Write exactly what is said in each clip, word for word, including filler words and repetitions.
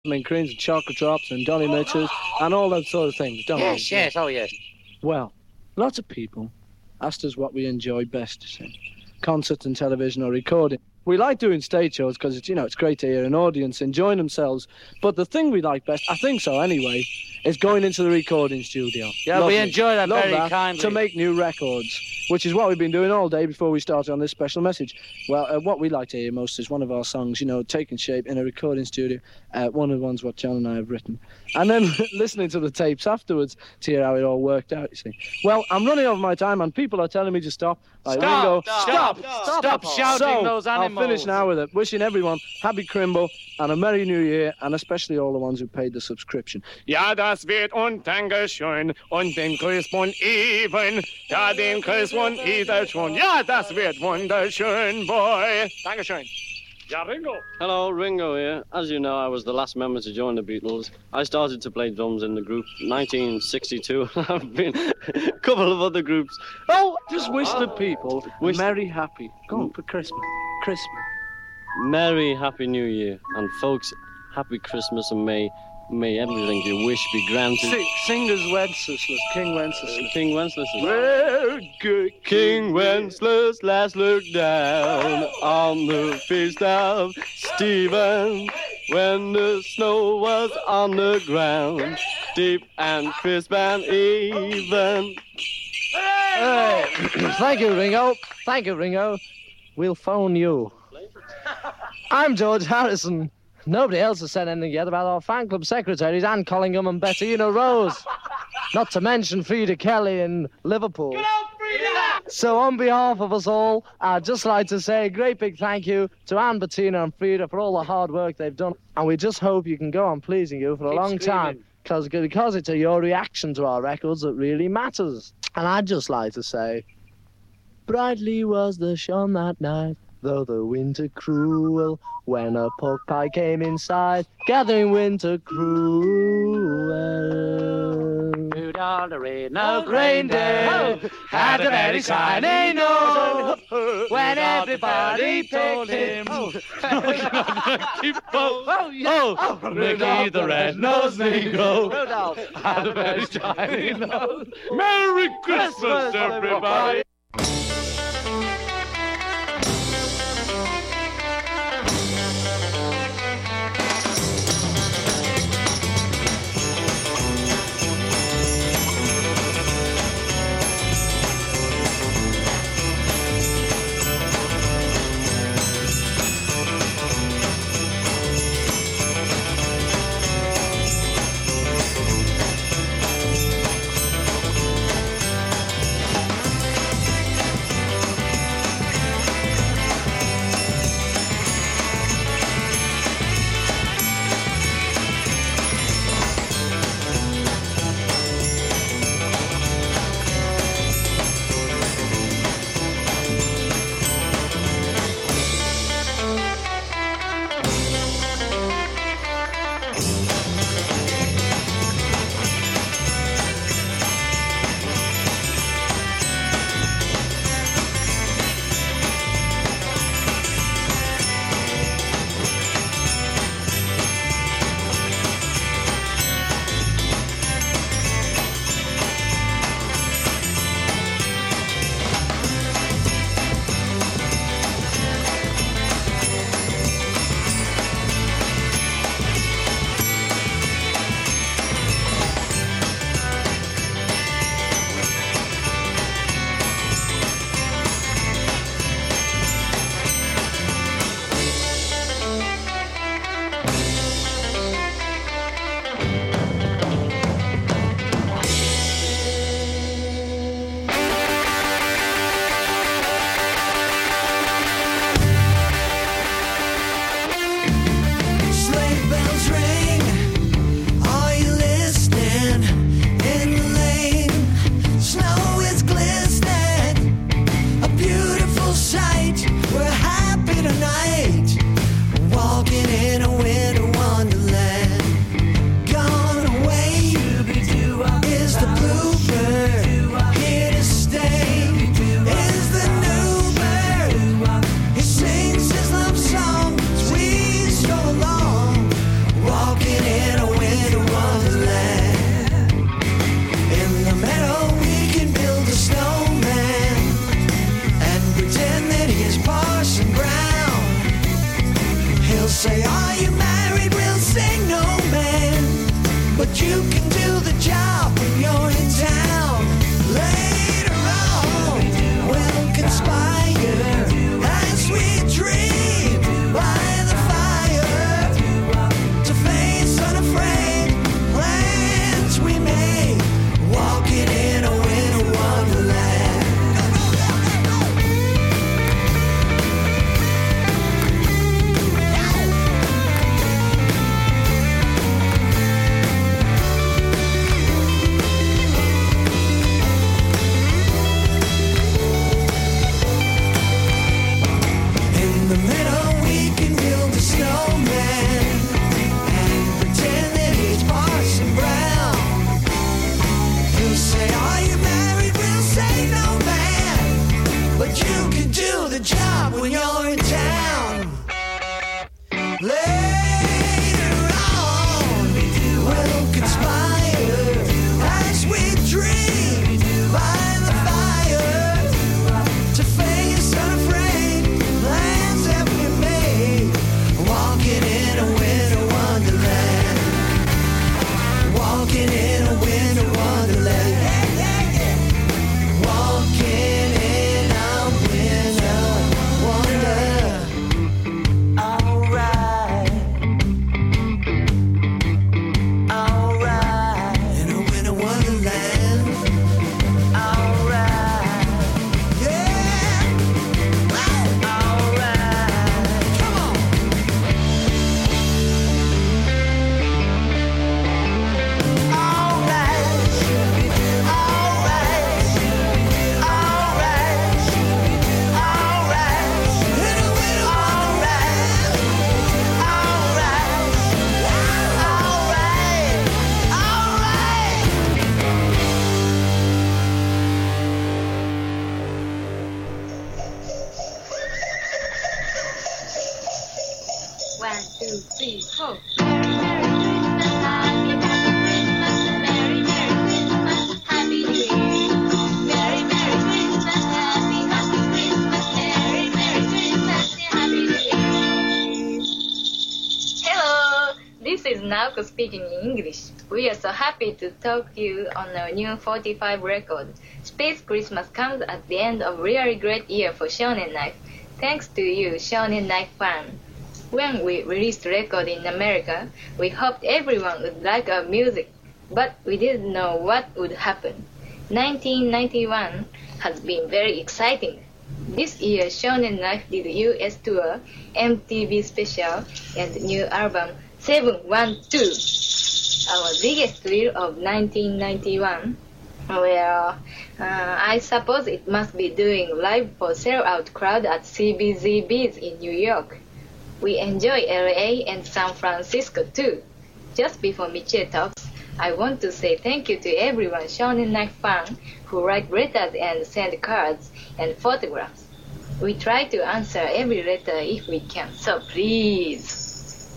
and creams and chocolate drops and Dolly Mitchells and all that sort of things, don't yes, we? Yes, yes, oh yes. Well, lots of people asked us what we enjoy best to see. Concert and television or recording. We like doing stage shows because it's, you know, it's great to hear an audience enjoying themselves. But the thing we like best, I think so anyway, is going into the recording studio. Yeah, Lovely. we enjoy that Love very that, kindly. to make new records, which is what we've been doing all day before we started on this special message. Well, uh, what we like to hear most is one of our songs, you know, taking shape in a recording studio. Uh, one of the ones what John and I have written. And then listening to the tapes afterwards to hear how it all worked out, you see. Well, I'm running over my time and people are telling me to stop. Like, stop, Ringo, stop, stop, stop, stop, stop shouting so, those animals. I'll finish now with it. Wishing everyone happy Crimble and a Merry New Year, and especially all the ones who paid the subscription. Ja, das wird und Dankeschön und den grüßt man even, ja, den grüßt man wieder schon. Ja, das wird wunderschön, boy. Dankeschön. Ja, Ringo. Hello, Ringo here. As you know, I was the last member to join the Beatles. I started to play drums in the group nineteen sixty-two. I've been a couple of other groups. Oh, just wish the people wish Merry Happy. Go on for Christmas. Christmas. Merry Happy New Year. And folks, Happy Christmas and may may everything you wish be granted. Sing, singers Wenceslas, King Wenceslas. King Wenceslas. Well, good King Wenceslas last looked down on the feast of Stephen when the snow was on the ground, deep and crisp and even. Hey, thank you, Ringo. Thank you, Ringo. We'll phone you. I'm George Harrison. Nobody else has said anything yet about our fan club secretaries, Anne Collingham and Bettina Rose. Not to mention Frida Kelly in Liverpool. Get out, Frida! So on behalf of us all, I'd just like to say a great big thank you to Anne, Bettina and Frida for all the hard work they've done. And we just hope you can go on pleasing you for a Keep long screaming. time. Cause, because it's your reaction to our records that really matters. And I'd just like to say, brightly was the shone that night, though the winter cruel, when a pork pie came inside, gathering winter cruel. Rudolph the red-nosed reindeer had a very shiny nose. When everybody told him, oh, Oh, yeah. oh, Ricky the red-nosed Negro Rudolph had a very shiny nose. Merry Christmas, everybody! but you can do the job when you're in town. Later on, we'll conspire as we dream by the fire to face unafraid plans we made, walking in a winter wonderland. In the middle we can build a snowman and pretend that it's Parson Brown. You'll say, are you married? We'll say, no man, but you can do the job when you're in town. Later on, we'll conspire as we dream by the fire to face unafraid plans that we made, walking in a winter wonderland, walking in a winter wonderland, walking in a winter wonderland. Alright, alright, in a winter wonderland. Alright, yeah, alright, come on. Alright, alright, alright, alright, in a winter wonderland. Alright, alright, alright. One, two, three, four. Merry, Merry Christmas, Happy New Year. Merry, Merry Christmas, Happy, Happy Christmas. Merry, Merry Christmas, Happy New Year. Hello, this is Naoko speaking in English. We are so happy to talk to you on our new forty-five record. Space Christmas comes at the end of a really great year for Shonen Knife. Thanks to you, Shonen Knife fan. When we released the record in America, we hoped everyone would like our music, but we didn't know what would happen. nineteen ninety-one has been very exciting. This year, Shonen Knife did a U S tour, M T V special, and new album seven one two. Our biggest thrill of nineteen ninety-one. Well, uh, I suppose it must be doing live for sell-out crowd at C B Z B's in New York. We enjoy L A and San Francisco too. Just before Michie talks, I want to say thank you to everyone Shonen Knife fan who write letters and send cards and photographs. We try to answer every letter if we can, so please.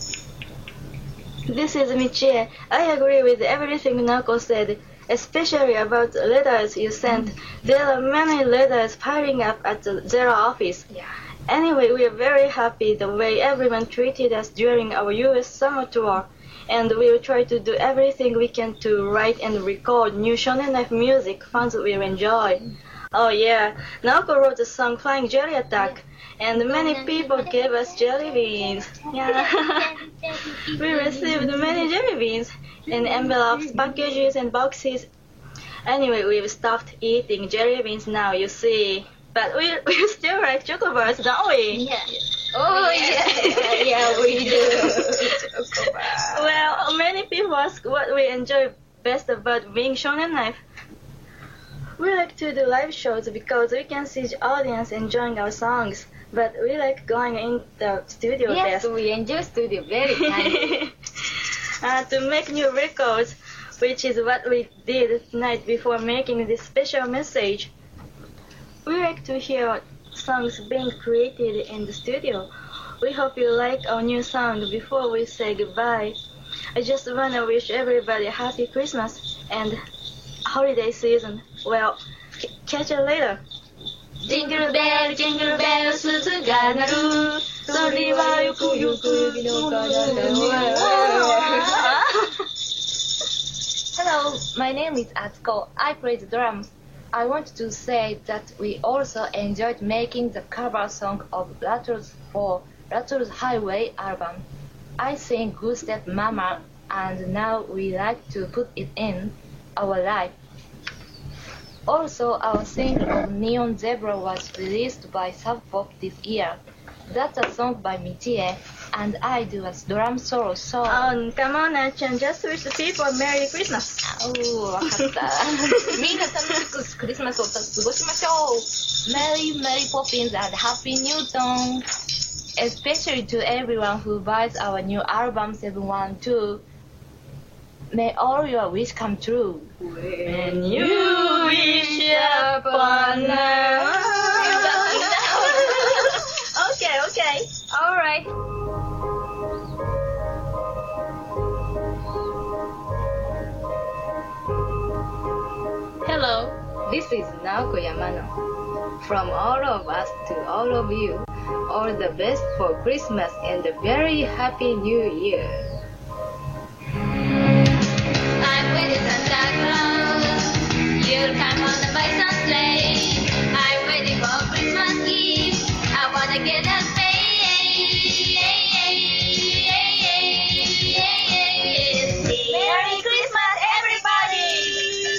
This is Michie. I agree with everything Naoko said, especially about the letters you sent. There are many letters piling up at the Zero office. Yeah. Anyway, we are very happy the way everyone treated us during our U S summer tour, and we will try to do everything we can to write and record new Shonen Knife music fans will enjoy. Oh yeah, Naoko wrote the song Flying Jelly Attack, and many people gave us jelly beans. Yeah. We received many jelly beans in envelopes, packages, and boxes. Anyway, we've stopped eating jelly beans now, you see. But we we still like chocobars, don't we? Yeah. Oh yeah, yeah we do. Well, many people ask what we enjoy best about being Shonen Knife. We like to do live shows because we can see the audience enjoying our songs. But we like going in the studio Yes, best. we enjoy studio very kindly. uh, to make new records, which is what we did tonight before making this special message. We like to hear songs being created in the studio. We hope you like our new sound before we say goodbye. I just want to wish everybody a happy Christmas and holiday season. Well, c- catch you later. Jingle bell, jingle bell, 鈴が鳴る。それはよくよくのかな。 My name is Atsuko. I play the drums. I want to say that we also enjoyed making the cover song of Rattles for Rattles Highway album. I sing Good Step Mama, and now we like to put it in our life. Also, our single of Neon Zebra was released by Sub Pop this year. That's a song by Michie, and I do a drum solo song. Um, come on, Achan, just wish the people Merry Christmas. おー、わかった。みんな楽しくクリスマスを過ごしましょう。Merry, Merry Poppins and Happy Newton. Especially to everyone who buys our new album seven one two. May all your wish come true. When you wish upon a... Okay, okay. Alright. Hello, this is Naoko Yamano. From all of us to all of you, all the best for Christmas and a very happy new year. I'm with Santa Claus. You'll come on the bison sleigh. I'm ready for Christmas Eve. I wanna get a sleigh. Merry Christmas, everybody!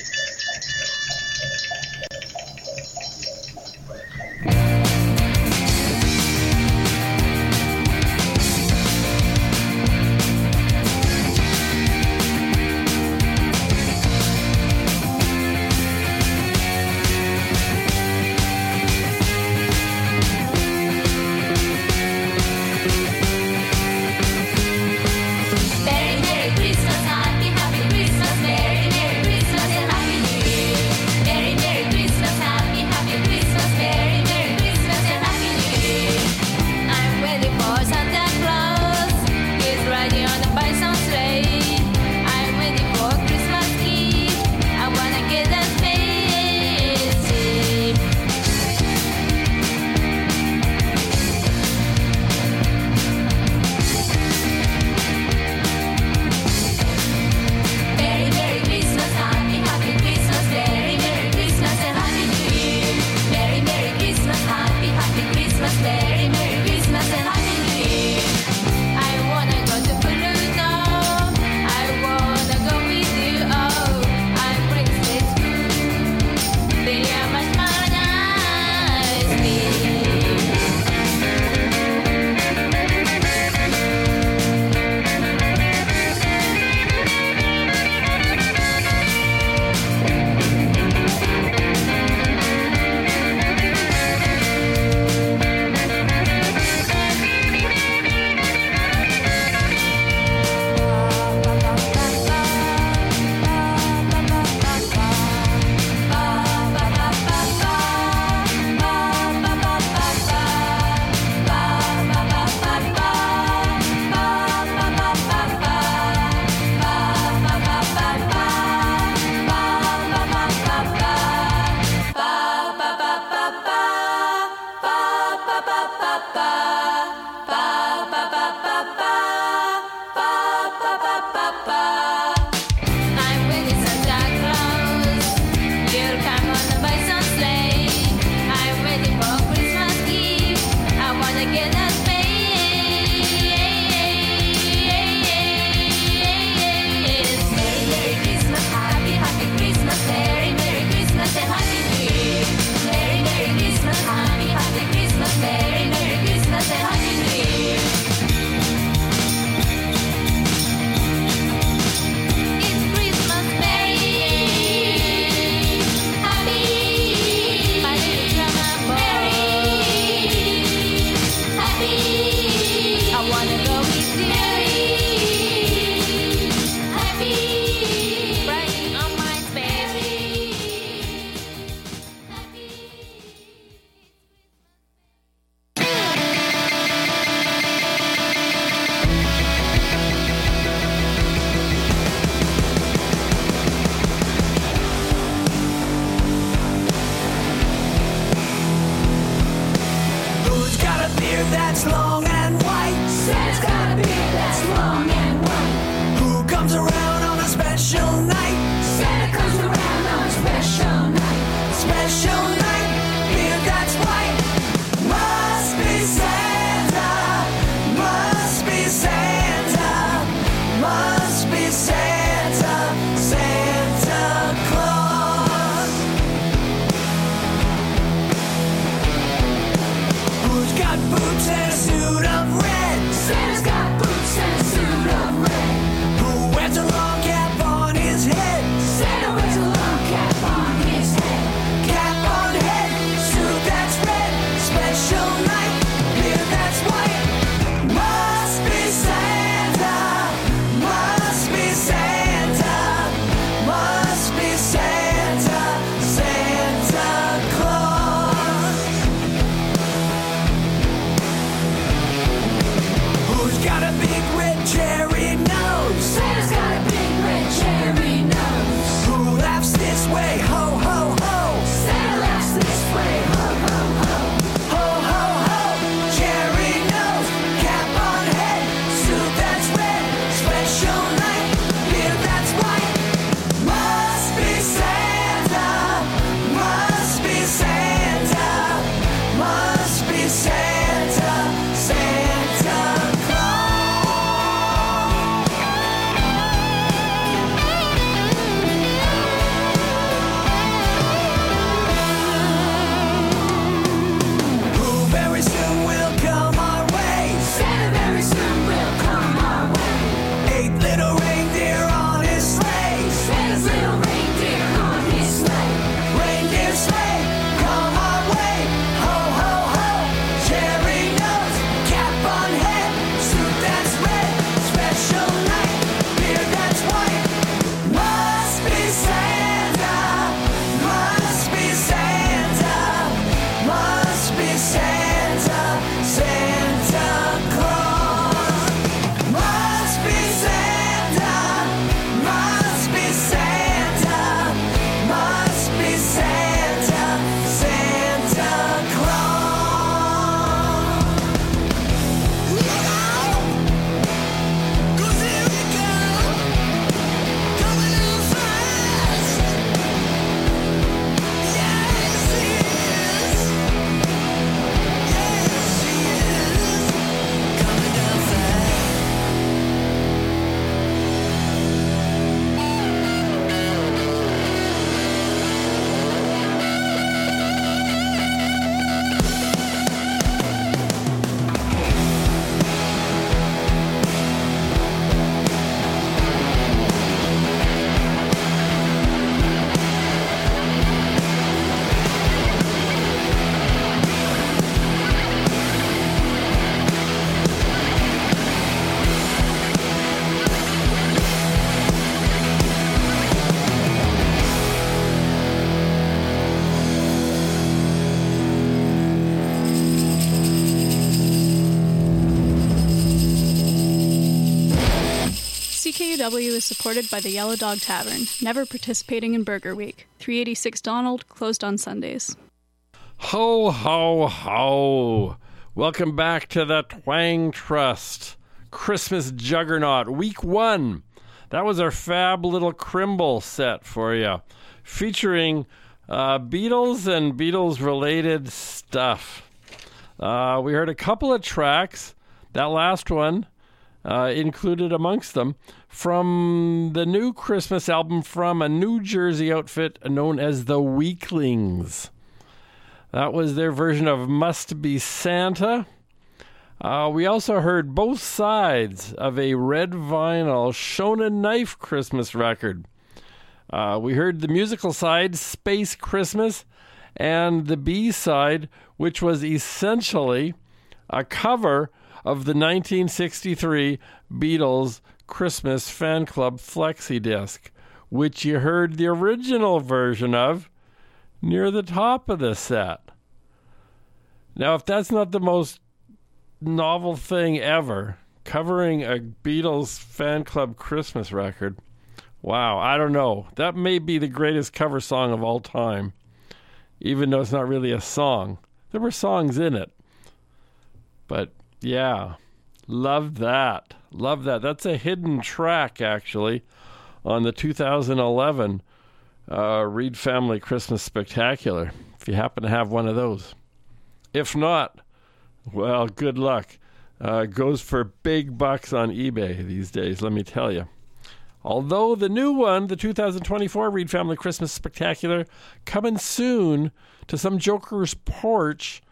W is supported by the Yellow Dog Tavern, never participating in Burger Week. three eighty-six Donald, closed on Sundays. Ho, ho, ho. Welcome back to the Twang Trust Christmas Juggernaut, week one. That was our fab little Crimble set for you, featuring uh, Beatles and Beatles-related stuff. Uh, we heard a couple of tracks. That last one uh, included amongst them from the new Christmas album from a New Jersey outfit known as the Weaklings. That was their version of Must Be Santa. Uh, we also heard both sides of a red vinyl Shona Knife Christmas record. Uh, we heard the musical side, Space Christmas, and the B side, which was essentially a cover of the nineteen sixty-three Beatles Christmas Fan Club flexi disc, which you heard the original version of near the top of the set. Now, if that's not the most novel thing ever, covering a Beatles Fan Club Christmas record, wow, I don't know. That may be the greatest cover song of all time, even though it's not really a song. There were songs in it. But, yeah, love that. Love that. That's a hidden track, actually, on the two thousand eleven uh, Reed Family Christmas Spectacular, if you happen to have one of those. If not, well, good luck. Uh, goes for big bucks on eBay these days, let me tell you. Although the new one, the two thousand twenty-four Reed Family Christmas Spectacular, coming soon to some joker's porch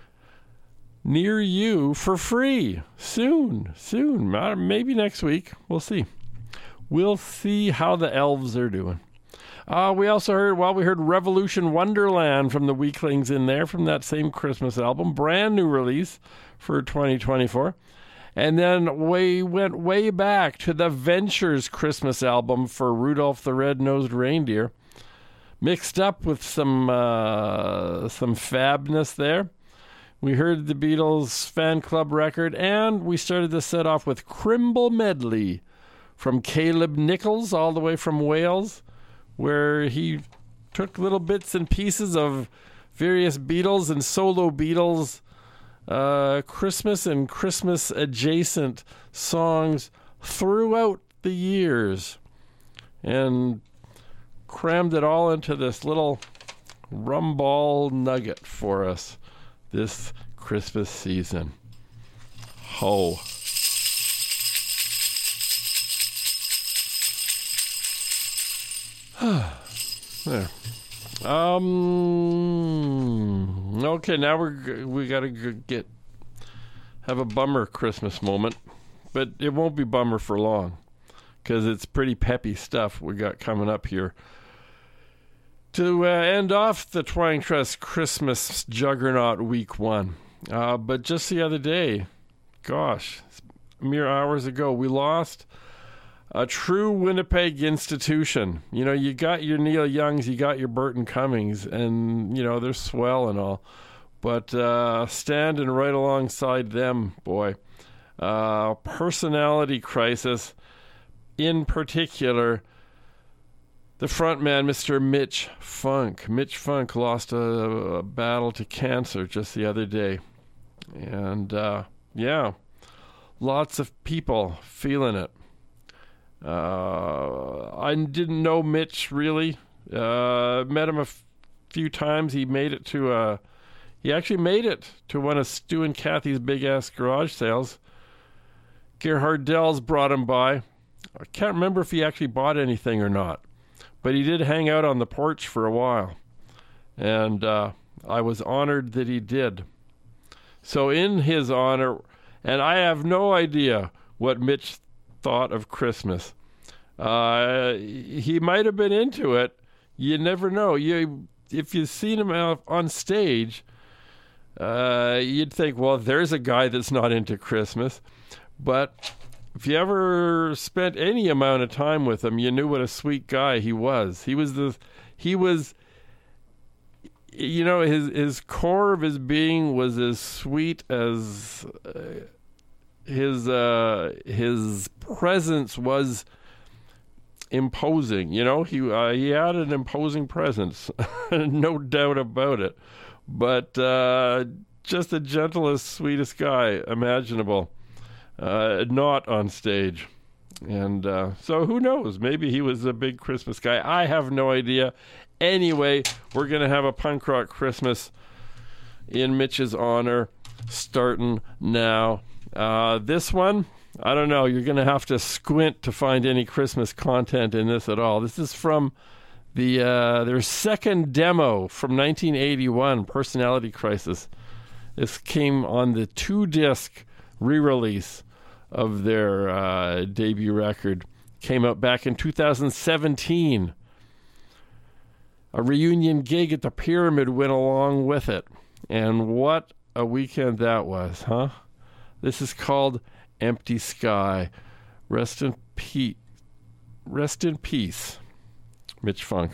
near you for free. Soon, soon. Maybe next week. We'll see. We'll see how the elves are doing. Uh, we also heard, well, we heard Revolution Wonderland from the Weaklings in there from that same Christmas album. Brand new release for twenty twenty-four. And then we went way back to the Ventures Christmas album for Rudolph the Red-Nosed Reindeer. Mixed up with some uh, some fabness there. We heard the Beatles Fan Club record, and we started the set off with Crimble Medley from Caleb Nichols, all the way from Wales, where he took little bits and pieces of various Beatles and solo Beatles uh, Christmas and Christmas-adjacent songs throughout the years and crammed it all into this little rumball nugget for us this Christmas season. Ho. There. Um. Okay, now we're we gotta get have a bummer Christmas moment, but it won't be bummer for long, because it's pretty peppy stuff we got coming up here to uh, end off the Twang Trust Christmas Juggernaut Week One. Uh, but just the other day, gosh, mere hours ago, we lost a true Winnipeg institution. You know, you got your Neil Youngs, you got your Burton Cummings, and, you know, they're swell and all. But uh, standing right alongside them, boy, uh, personality crisis, in particular, the front man, Mister Mitch Funk. Mitch Funk lost a, a battle to cancer just the other day. And, uh, yeah, lots of people feeling it. Uh, I didn't know Mitch really. Uh, met him a f- few times. He made it to a, he actually made it to one of Stu and Kathy's big ass garage sales. Gerhard Dells brought him by. I can't remember if he actually bought anything or not, but he did hang out on the porch for a while, and uh, I was honored that he did. So in his honor, and I have no idea what Mitch thought of Christmas. Uh, he might have been into it. You never know. You, if you've seen him out on stage, uh, you'd think, well, there's a guy that's not into Christmas. But if you ever spent any amount of time with him, you knew what a sweet guy he was. He was the, he was, you know, his his core of his being was as sweet as uh, his uh, his presence was imposing. You know, he uh, he had an imposing presence, no doubt about it. But uh, just the gentlest, sweetest guy imaginable, uh, not on stage. And uh, so who knows? Maybe he was a big Christmas guy. I have no idea. Anyway, we're going to have a punk rock Christmas in Mitch's honor starting now. Uh, this one, I don't know. You're going to have to squint to find any Christmas content in this at all. This is from the uh, their second demo from nineteen eighty-one, Personality Crisis. This came on the two-disc re-release of their uh, debut record. Came out back in two thousand seventeen. A reunion gig at the Pyramid went along with it. And what a weekend that was, huh? This is called Empty Sky. Rest in peace. Rest in peace, Mitch Funk.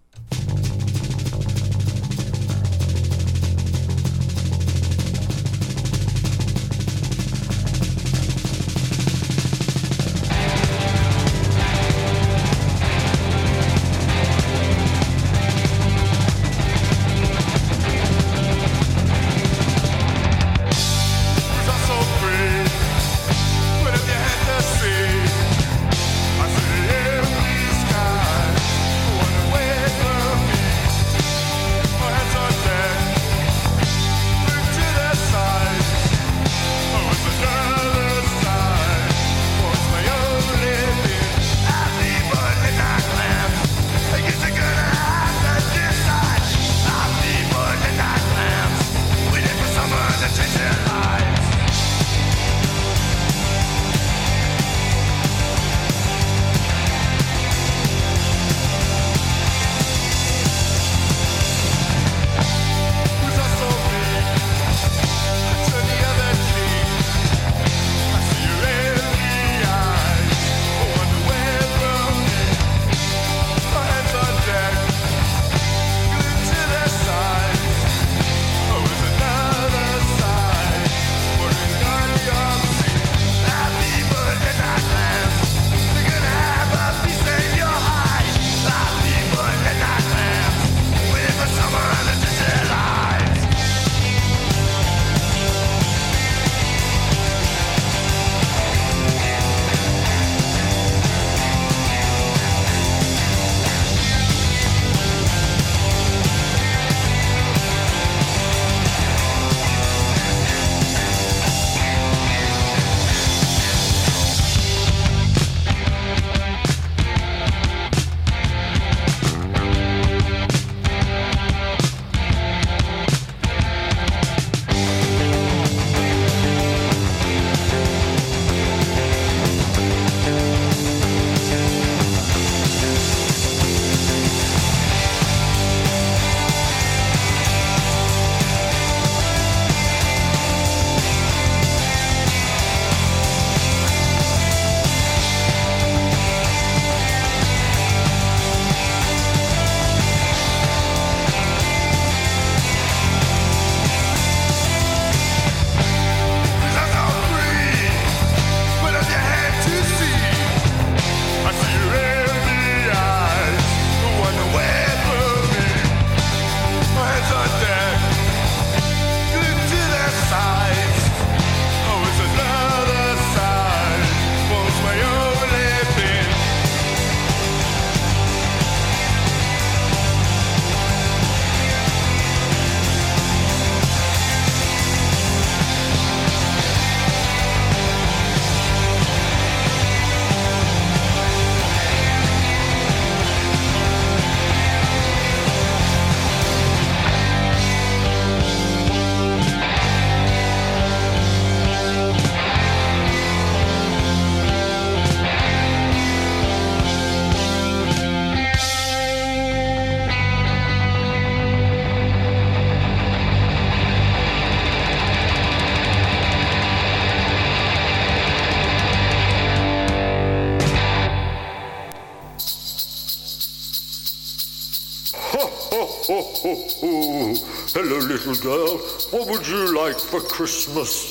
Ho, ho, ho. Hello, little girl. What would you like for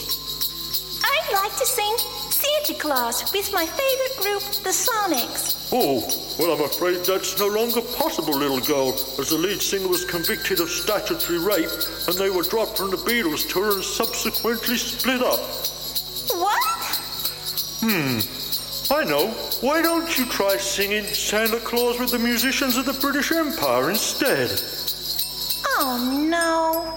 Christmas? I'd like to sing Santa Claus with my favorite group, the Sonics. Oh, well, I'm afraid that's no longer possible, little girl, as the lead singer was convicted of statutory rape, and they were dropped from the Beatles tour and subsequently split up. What? Hmm. I know. Why don't you try singing Santa Claus with the musicians of the British Empire instead? Oh, no.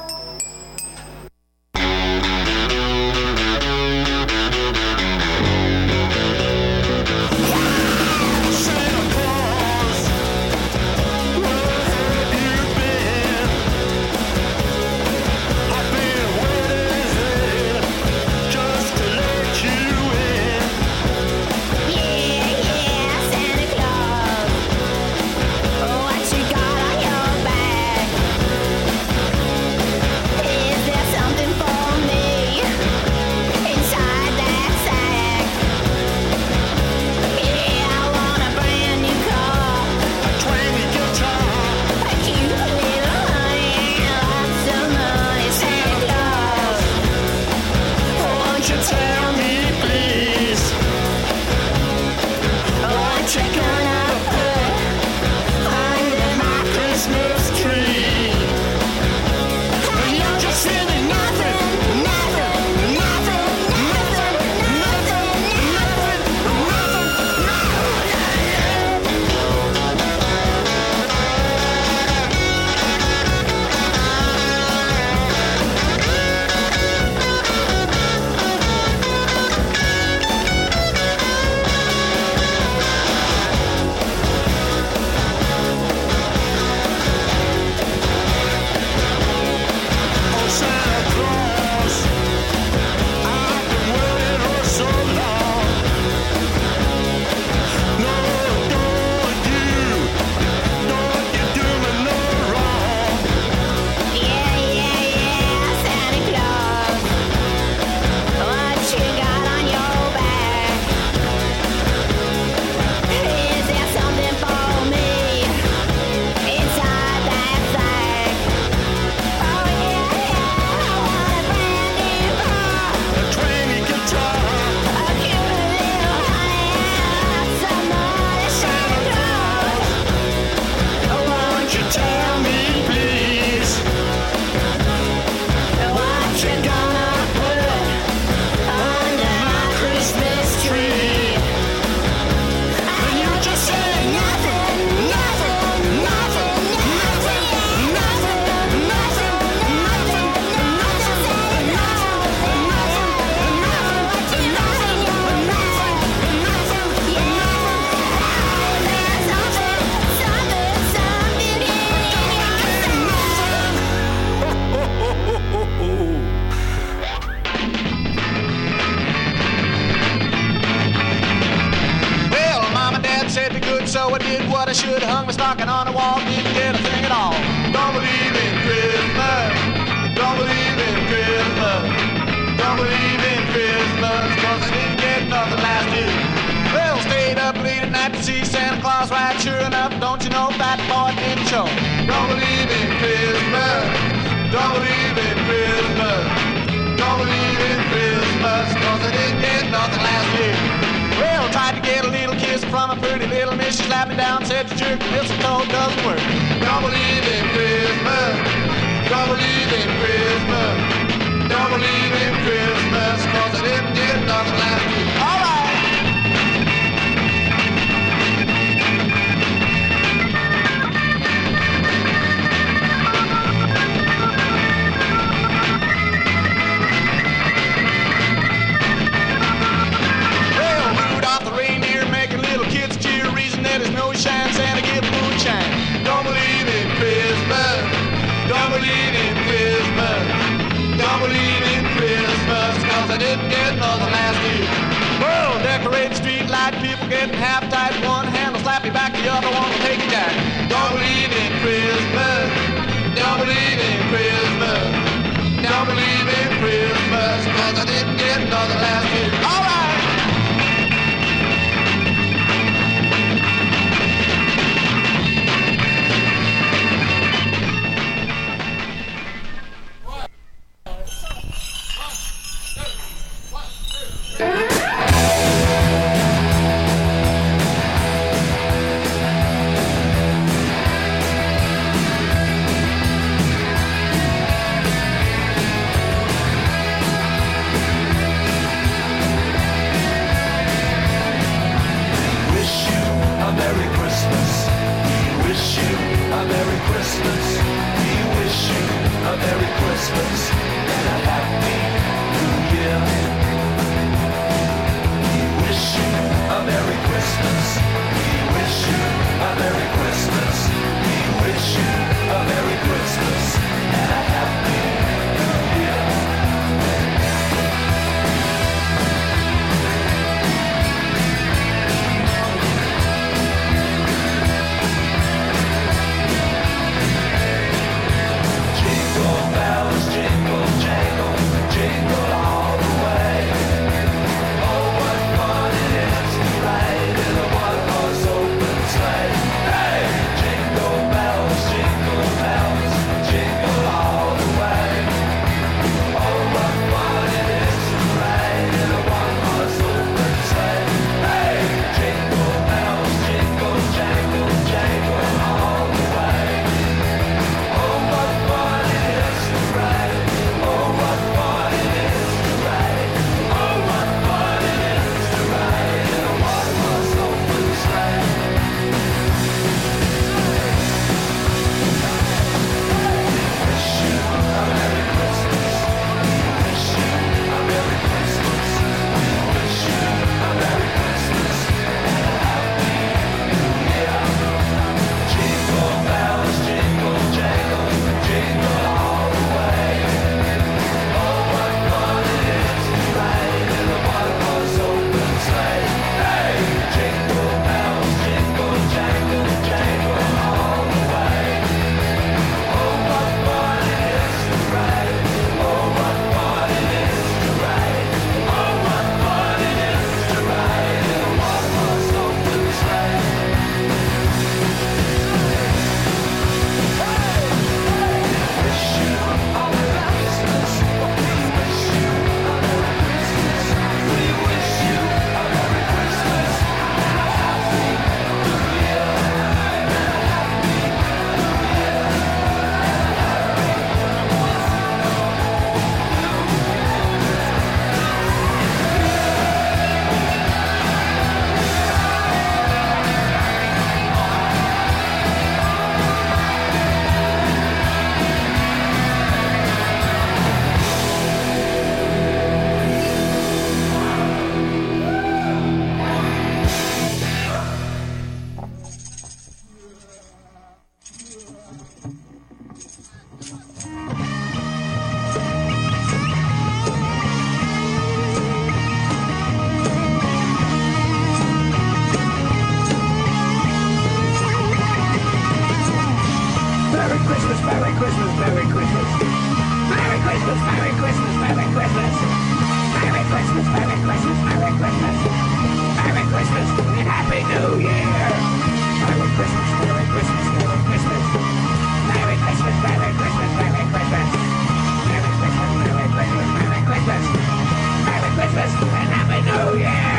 So I did what I should, hung my stocking on the wall, didn't get a thing at all. Don't believe in Christmas, don't believe in Christmas, don't believe in Christmas, cause I didn't get nothing last year. Well, stayed up late at night to see Santa Claus ride, sure enough, don't you know that boy didn't show. Don't believe in Christmas, don't believe in Christmas, don't believe in Christmas, cause I didn't get nothing last year. Well, tried to get a little kiss from a pretty little miss. She slapped me down, said your jerk mistletoe doesn't work. Don't believe in Christmas, don't believe in Christmas, don't believe in Christmas, cause I didn't get nothing last week. All right. There's no shine, Santa give moonshine. Don't believe in Christmas, don't believe in Christmas, don't believe in Christmas, cause I didn't get nothing last year. Well, decorate the street light, people getting half tight, one hand will slap you back, the other one will take you down. Don't believe in Christmas, don't believe in Christmas, don't believe in Christmas, cause I didn't get nothing last year. All right. Christmas. We wish you a Merry Christmas and a Happy New Year. We wish you a Merry Christmas. We wish you a Merry Christmas. We wish you a Merry Christmas and a Happy New Year. Jingle bells, jingle jangle, jingle all the way. Oh, what fun it is to ride in a one-horse open sleigh. Hey, jingle bells, jingle bells, jingle all the way. Oh, what fun it is to ride in a one-horse open sleigh. Hey, jingle bells, jingle jangle, jangle all the way. Oh, what fun it is to ride. Oh, what fun it is to ride. Oh, what fun it is to ride in a one-horse open sleigh. Wish you a Merry Christmas. Wish you a Merry Christmas. Wish you a Merry Christmas and a Happy New Year. Jingle bells, jingle jangle, jingle all the way. Oh, what fun it is to ride in a one-horse open sleigh. Hey, jingle bells, jingle jangle, jangle all the way. Oh, what fun it is to ride. Oh, what fun it is to ride. Oh, what fun it is to ride in a one-horse open sleigh. Wish you a Merry Christmas. We wish you a Merry Christmas. We wish you a Merry Christmas and a Happy New Year. And a Happy New Year. Merry Christmas, Merry Christmas, Merry Christmas. Merry Christmas, Merry Christmas, Merry Christmas. Merry Christmas, Merry Christmas, Merry Christmas. Merry Christmas and Happy New Year. Merry Christmas, Merry Christmas, Merry Christmas. Merry Christmas, Merry Christmas, Merry Christmas. Merry Christmas, Merry Christmas, Merry Christmas. Merry Christmas and Happy New Year.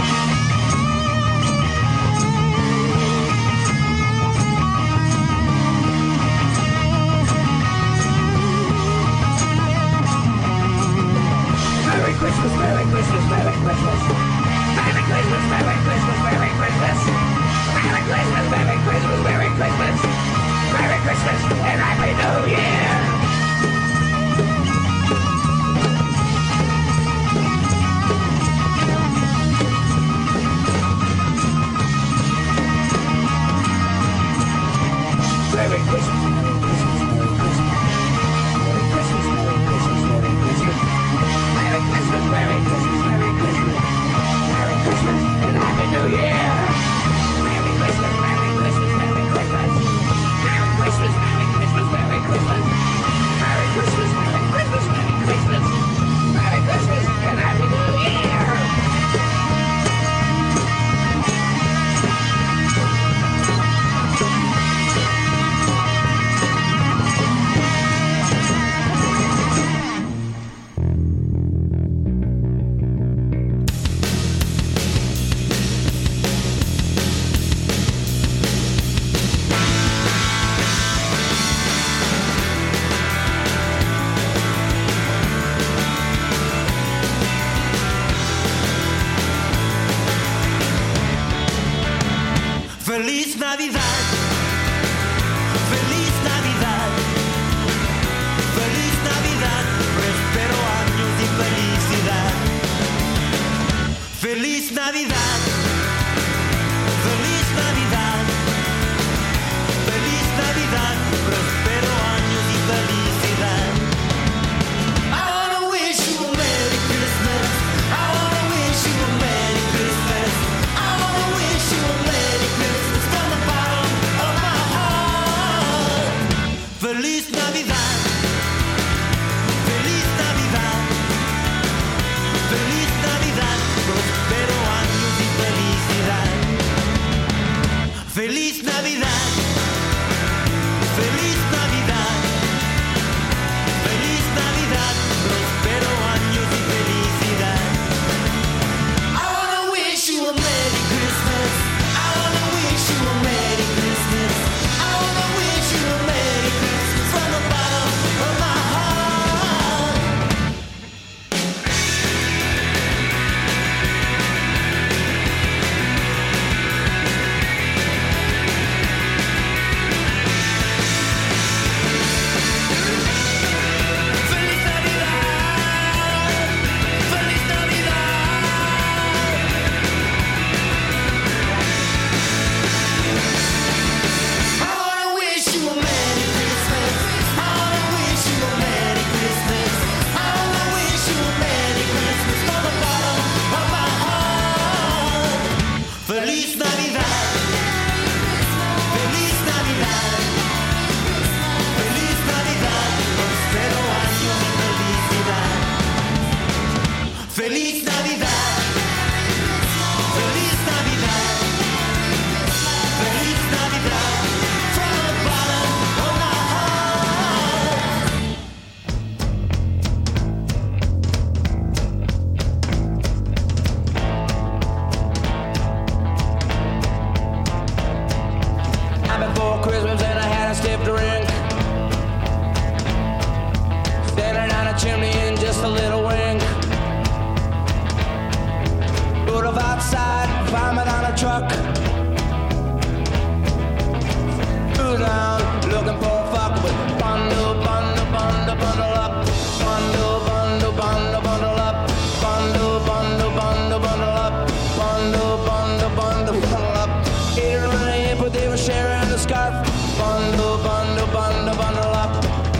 Merry Christmas, Merry Christmas, Merry Christmas. Merry Christmas, Merry Christmas, Merry Christmas. Merry Christmas, Merry Christmas, Merry Christmas. Merry Christmas and Happy New Year. Merry Christmas, Merry Christmas, Merry Christmas. Merry Christmas, Merry Christmas, Merry Christmas. Merry Christmas, Merry Christmas, Merry Christmas. Merry Christmas and Happy New Year. Merry Christmas, Merry Christmas, Merry Christmas. Merry Christmas, Merry Christmas, Merry Christmas. Merry Christmas, Merry Christmas, Merry Christmas. Merry Christmas and Happy New Year. Feliz Navidad, Feliz Navidad. Feliz Navidad, feliz Navidad, feliz Navidad, prospero años y felicidad. I wanna wish you a Merry Christmas. I wanna wish you a Merry Christmas. I wanna wish you a Merry Christmas from the bottom of my heart. Feliz Navidad, feliz Navidad, feliz Navidad, prospero años y felicidad. Feliz Navidad, feliz Navidad, feliz Navidad, prospero años y felicidad. I wanna wish you a Merry Christmas. I wanna wish you a Merry Christmas. I wanna wish you a Merry Christmas from the bottom of my heart. Feliz Navidad, feliz Navidad. I wanna wish you a Merry Christmas. I wanna wish you a Merry Christmas. I wanna wish you a Merry Christmas from the bottom of my heart. Feliz Navidad, feliz Navidad, feliz Navidad, prospero años y felicidad. Feliz Navidad, feliz Navidad, feliz Navidad, from the bottom of my heart. Time before Christmas and I had a stiff drink. Standing down a chimney in just a little wink. Put off outside, vomit on a truck. Two down, looking for a fuck with bundle, bundle, bundle, bundle up. Bundle, bundle, bundle, bundle up. Bundle, bundle, bundle, bundle up. Bundle, bundle, bundle, bundle up. Either in the hip, but they were sharing the scarf. Bundle, bundle, bundle, bundle up.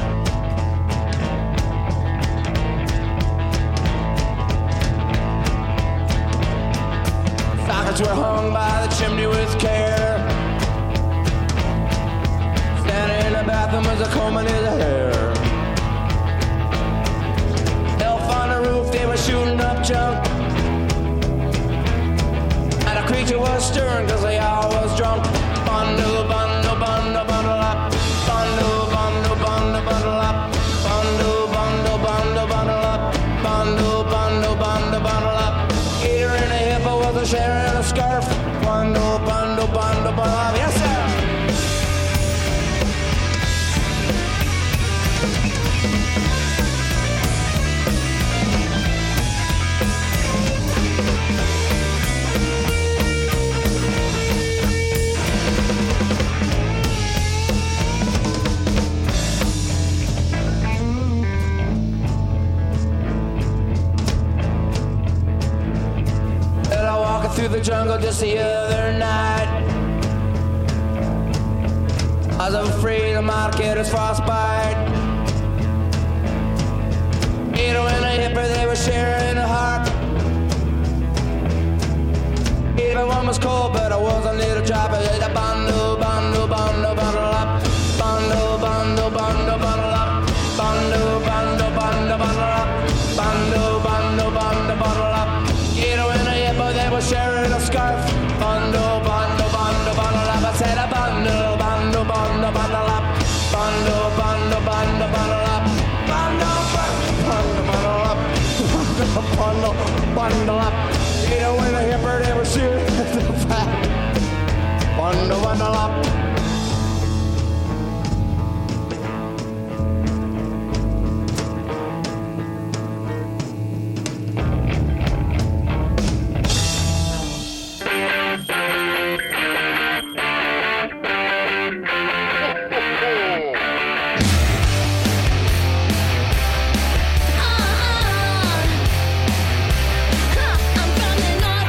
Stockings were hung by the chimney with care. Standing in the bathroom as a combing his hair. Elf on the roof, they were shooting up junk. And a creature was stirring cause they all was drunk. Bundle, bundle, bundle, bundle up. Bundle, bundle, bundle, bundle up. Bundle, bundle, bundle, bundle up. Bundle, bundle, bundle, bundle up. Eater in a hippo with a share and a scarf. Bundle, bundle, bundle, bundle up. Yes, sir. Well, I walking through the jungle just the other night. I was afraid I might get a frostbite. Eater and a hipper, they were sharing a heart. Even one was cold, but I was a little drop. I said, bundle, bundle, bundle, bundle up. Bundle, bundle, bundle, bundle up. Bundle, bundle, bundle, bundle up. Bundle, bundle, bundle, bundle up. Eater and a hipper, they were sharing a scarf. Bundle, bundle, bundle, bundle up. I said, a bundle, bundle, bundle, bundle up. Bundle, bundle, bundle, bundle up. Bundle, bundle, bundle, bundle up. Bundle, bundle, bundle up. Eater and a hipper, they were sharing a scarf. Bundle, bundle up. I'm coming on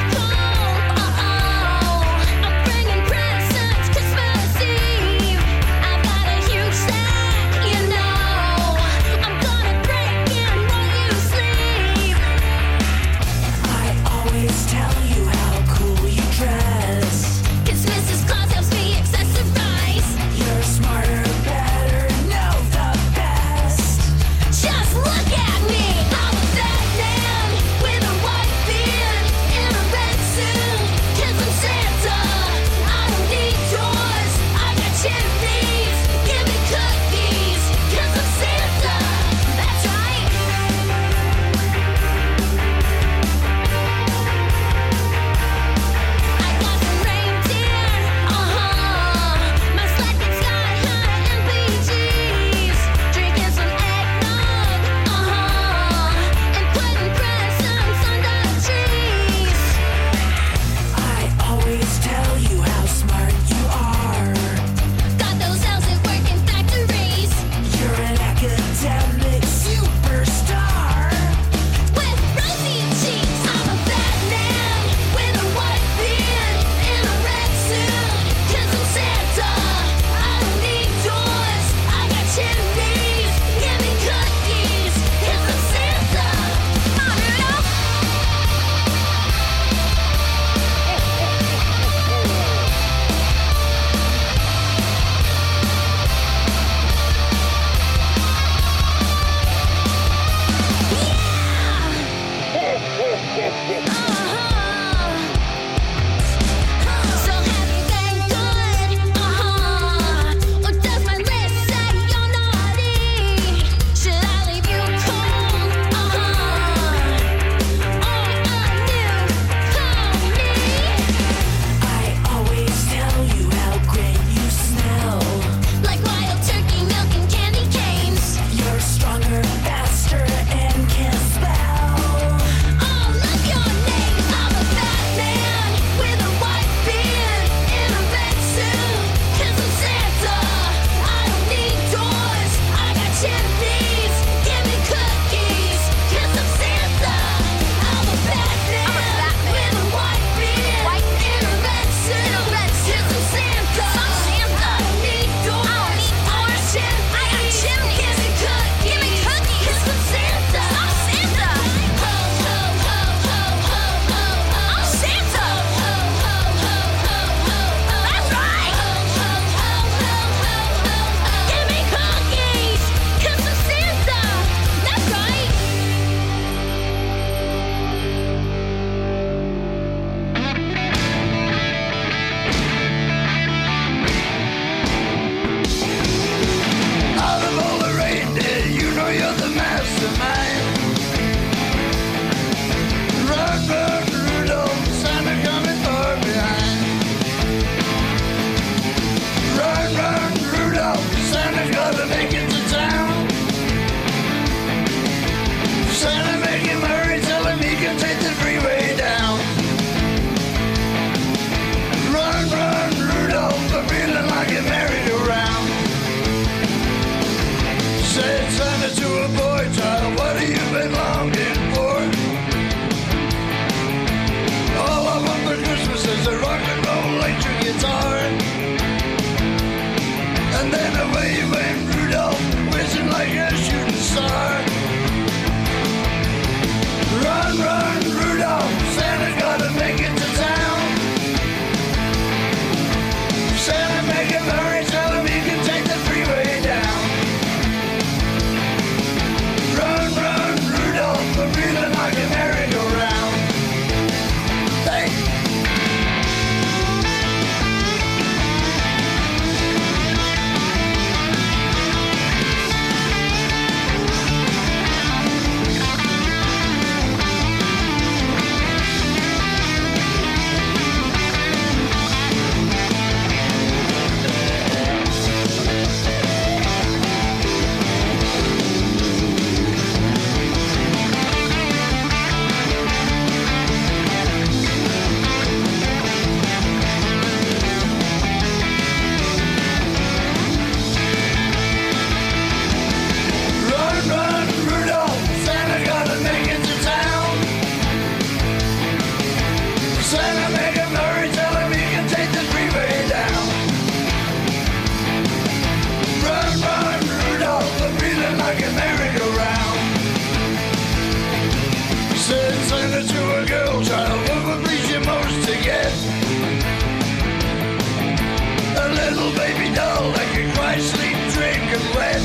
soaking wet.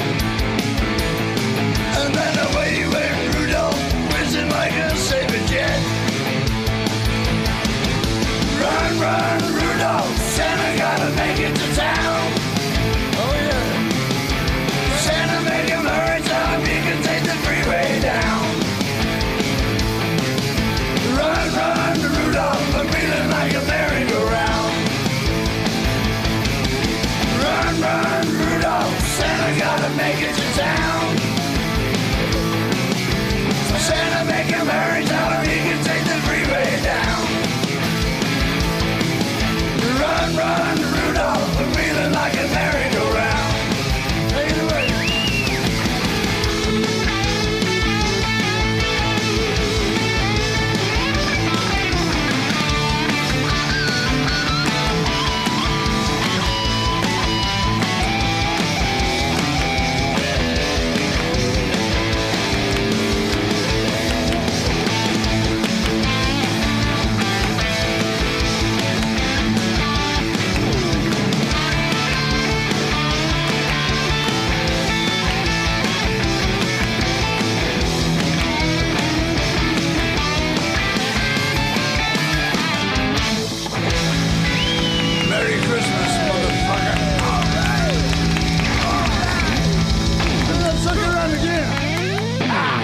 And then away went Rudolph, whizzing like a saber jet. Run, run, Rudolph, Santa gotta make it to town. Oh yeah. Santa make him hurry, Tom, he can take the freeway down. Run, run, Rudolph, I'm feeling like a merry-go-round. Run, run, Rudolph, Santa gotta make it to town. Santa make him hurry, tell him he can take the freeway down. Run, run, Rudolph, I'm feeling like a merry-go-round. Take it away. Merry Christmas, motherfucker. All right. All right. Let's suck around again.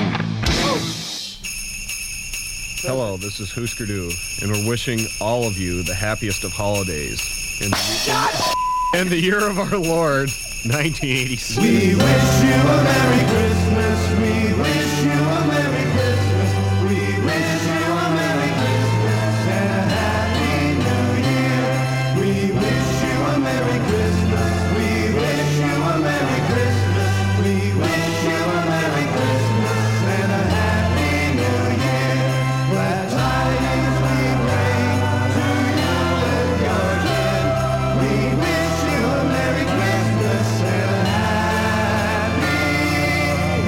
Hello, this is Husker Du, and we're wishing all of you the happiest of holidays in the, in, in the year of our Lord, nineteen eighty-six. We wish you a Merry Christmas. We wish you a Merry Christmas. We wish you a Merry Christmas and a Happy New Year. We wish you a Merry Christmas. We wish you a Merry Christmas. We wish you a Merry Christmas and a Happy New Year. Glad tidings we bring to you and your kin. We wish you a Merry Christmas and a Happy New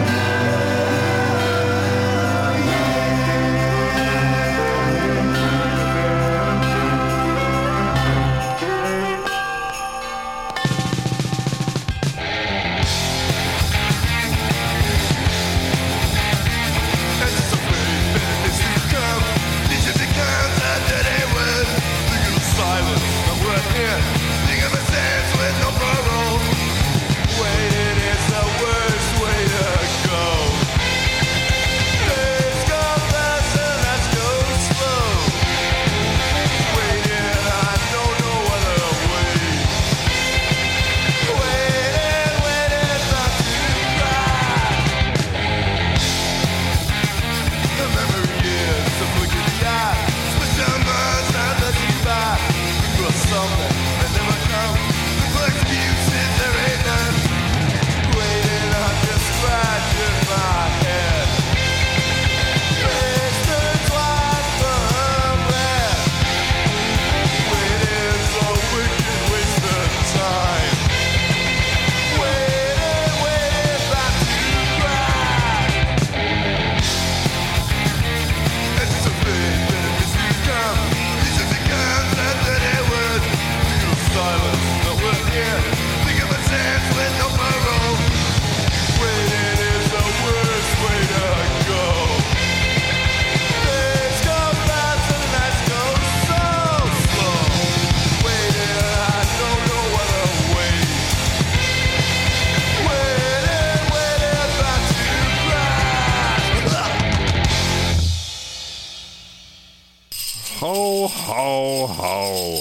Ho, ho, ho.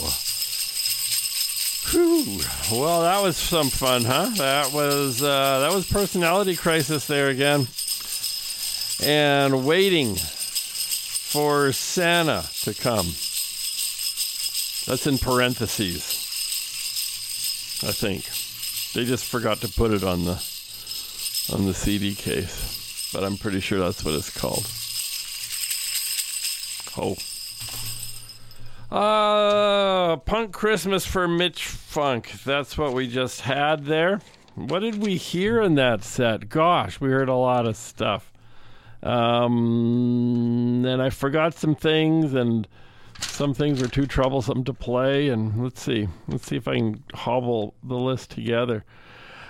Whew. Well, that was some fun, huh? That was uh, that was Personality Crisis there again. And waiting for Santa to come. That's in parentheses, I think. They just forgot to put it on the on the C D case, but I'm pretty sure that's what it's called. Oh. Uh, Punk Christmas for Mitch Funk. That's what we just had there. What did we hear in that set? Gosh, we heard a lot of stuff. Um, and I forgot some things, and some things were too troublesome to play. And let's see. Let's see if I can hobble the list together.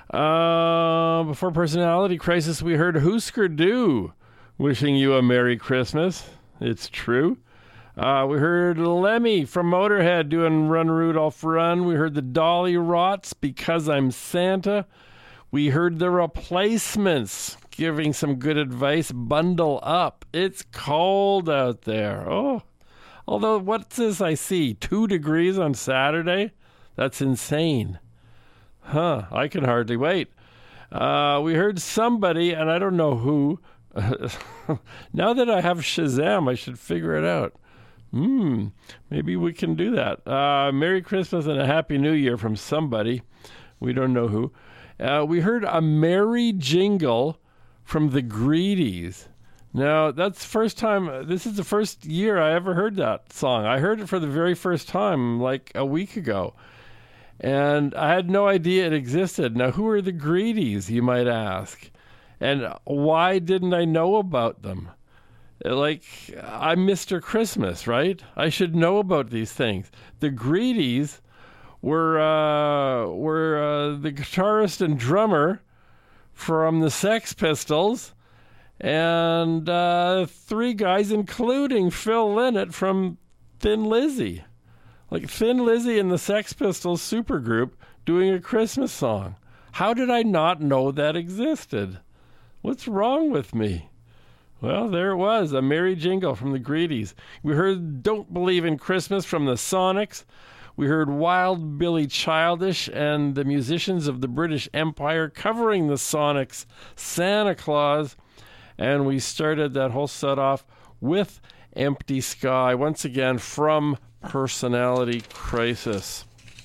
Uh, before Personality Crisis, we heard Husker Du wishing you a Merry Christmas. It's true. Uh, we heard Lemmy from Motorhead doing Run Rudolph Run. We heard the Dolly Rots, Because I'm Santa. We heard the Replacements giving some good advice. Bundle up. It's cold out there. Oh, although what's this I see? Two degrees on Saturday? That's insane. Huh, I can hardly wait. Uh, we heard somebody, and I don't know who. Now that I have Shazam, I should figure it out. Hmm, maybe we can do that. Uh, Merry Christmas and a Happy New Year from somebody. We don't know who. Uh, we heard a merry jingle from the Greedies. Now, that's the first time, this is the first year I ever heard that song. I heard it for the very first time like a week ago. And I had no idea it existed. Now, who are the Greedies, you might ask? And why didn't I know about them? Like, I'm Mister Christmas, right? I should know about these things. The Greedies were uh, were uh, the guitarist and drummer from the Sex Pistols, and uh, three guys, including Phil Lynott from Thin Lizzy. Like Thin Lizzy and the Sex Pistols supergroup doing a Christmas song. How did I not know that existed? What's wrong with me? Well, there it was, a merry jingle from the Greedies. We heard Don't Believe in Christmas from the Sonics. We heard Wild Billy Childish and the musicians of the British Empire covering the Sonics' Santa Claus. And we started that whole set off with Empty Sky, once again from Personality Crisis.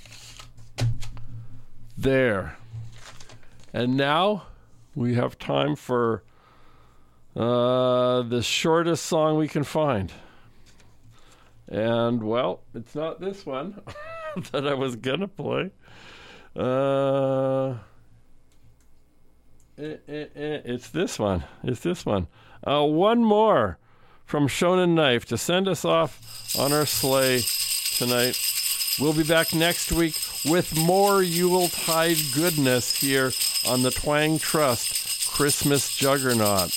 There. And now we have time for uh, the shortest song we can find. And, well, it's not this one that I was going to play. Uh, eh, eh, eh, it's this one. It's this one. Uh, one more from Shonen Knife to send us off on our sleigh tonight. We'll be back next week with more Yuletide goodness here on the Twang Trust Christmas Juggernaut.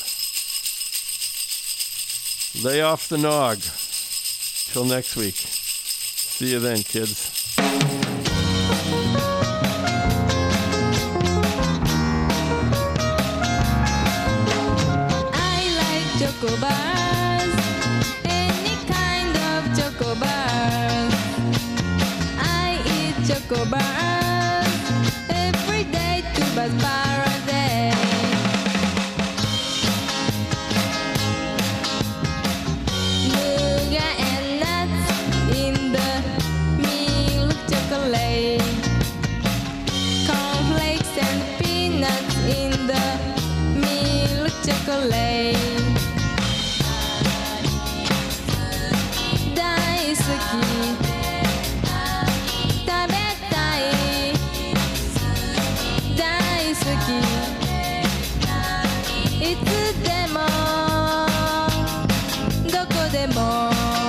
Lay off the nog. Till next week. See you then, kids. I like choco bars, any kind of choco bars. I eat choco bars every day to Buzz Paradise. Nougat and nuts in the milk chocolate. Cornflakes and peanuts in the milk chocolate. 大好き食べたい大好きいつでもどこでも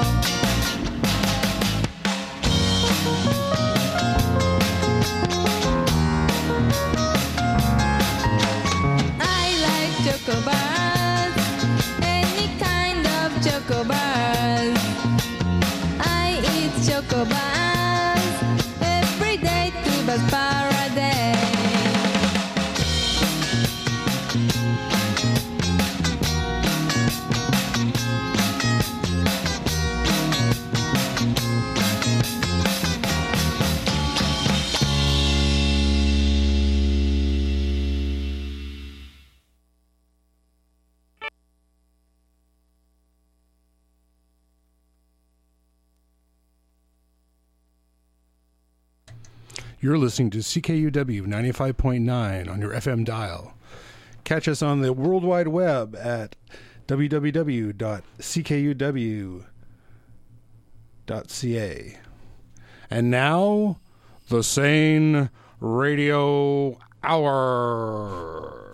I like choco bars, any kind of choco bars. I eat choco bars every day to Buzz Paradise. You're listening to C K U W ninety-five point nine on your F M dial. Catch us on the World Wide Web at w w w dot c k u w dot c a. And now, the Sane Radio Hour.